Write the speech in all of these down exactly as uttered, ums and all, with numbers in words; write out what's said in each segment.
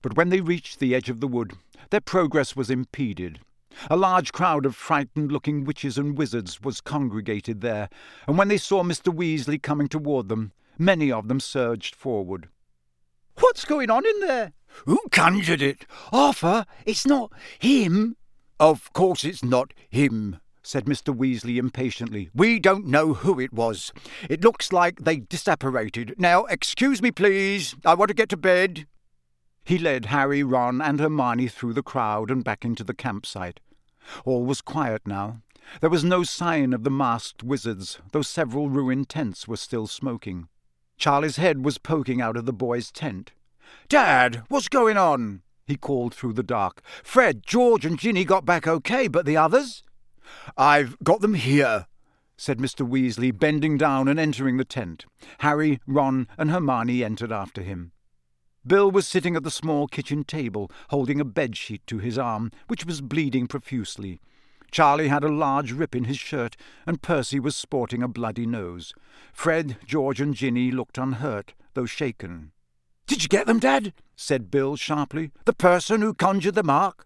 But when they reached the edge of the wood, their progress was impeded. A large crowd of frightened-looking witches and wizards was congregated there, and when they saw Mister Weasley coming toward them, many of them surged forward. "What's going on in there? Who conjured it? Arthur, it's not him." "Of course it's not him," said Mister Weasley impatiently. "We don't know who it was. It looks like they disapparated. Now, excuse me, please. I want to get to bed." He led Harry, Ron, and Hermione through the crowd and back into the campsite. All was quiet now. There was no sign of the masked wizards, though several ruined tents were still smoking. Charlie's head was poking out of the boy's tent. "Dad, what's going on?" he called through the dark. "Fred, George, and Ginny got back okay, but the others?" "I've got them here," said Mister Weasley, bending down and entering the tent. Harry, Ron, and Hermione entered after him. Bill was sitting at the small kitchen table, holding a bedsheet to his arm, which was bleeding profusely. Charlie had a large rip in his shirt, and Percy was sporting a bloody nose. Fred, George, and Ginny looked unhurt, though shaken. "Did you get them, Dad?" said Bill sharply. "The person who conjured the mark?"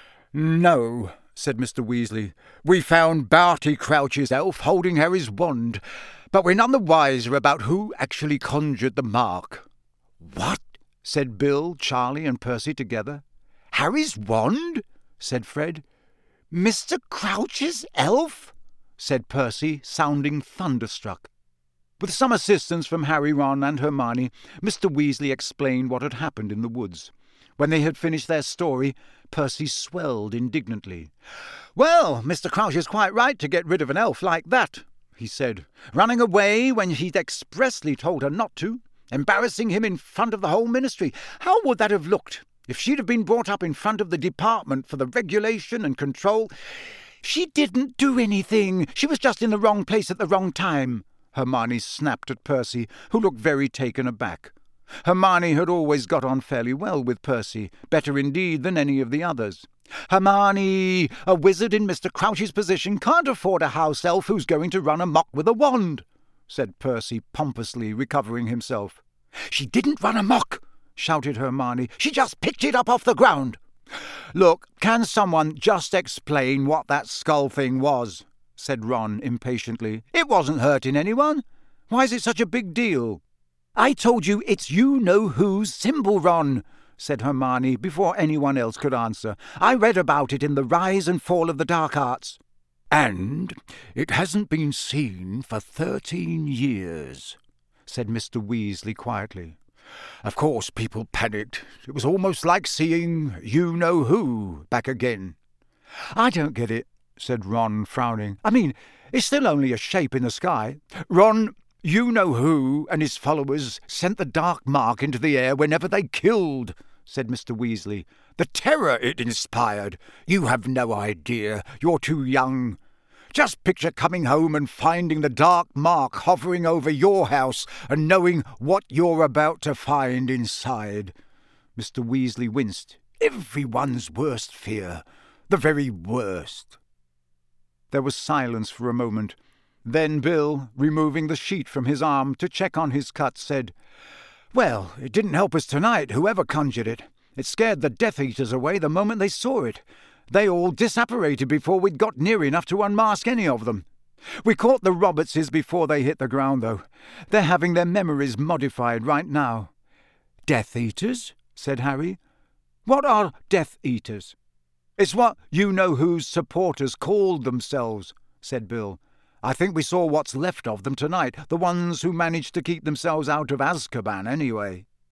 "No," said Mister Weasley. "We found Barty Crouch's elf holding Harry's wand, but we're none the wiser about who actually conjured the mark." "What?" said Bill, Charlie, and Percy together. "Harry's wand?" said Fred. "Mister Crouch's elf?" said Percy, sounding thunderstruck. With some assistance from Harry, Ron, and Hermione, Mister Weasley explained what had happened in the woods. When they had finished their story, Percy swelled indignantly. "Well, Mister Crouch is quite right to get rid of an elf like that," he said. "Running away when he'd expressly told her not to. Embarrassing him in front of the whole ministry. How would that have looked if she'd have been brought up in front of the Department for the Regulation and Control? She didn't do anything. She was just in the wrong place at the wrong time," Hermione snapped at Percy, who looked very taken aback. Hermione had always got on fairly well with Percy, better indeed than any of the others. "Hermione, a wizard in Mister Crouch's position can't afford a house elf who's going to run amok with a wand," said Percy pompously, recovering himself. "She didn't run amok," shouted Hermione. "She just picked it up off the ground." "Look, can someone just explain what that skull thing was?" said Ron impatiently. "It wasn't hurting anyone. Why is it such a big deal?" "I told you it's you-know-who's symbol, Ron," said Hermione before anyone else could answer. "I read about it in The Rise and Fall of the Dark Arts." "And it hasn't been seen for thirteen years, said Mister Weasley quietly. "Of course people panicked. It was almost like seeing you-know-who back again." "I don't get it," said Ron, frowning. "I mean, it's still only a shape in the sky." "Ron, you-know-who and his followers sent the dark mark into the air whenever they killed," said Mister Weasley. "The terror it inspired. You have no idea. You're too young. Just picture coming home and finding the dark mark hovering over your house and knowing what you're about to find inside." Mister Weasley winced. "Everyone's worst fear. The very worst." There was silence for a moment. Then Bill, removing the sheet from his arm to check on his cut, said, "Well, it didn't help us tonight, whoever conjured it. It scared the Death Eaters away the moment they saw it. They all disapparated before we'd got near enough to unmask any of them. We caught the Robertses before they hit the ground, though. They're having their memories modified right now." "Death Eaters?" said Harry. "What are Death Eaters?" "It's what you-know-who's supporters called themselves," said Bill. "I think we saw what's left of them tonight, the ones who managed to keep themselves out of Azkaban anyway."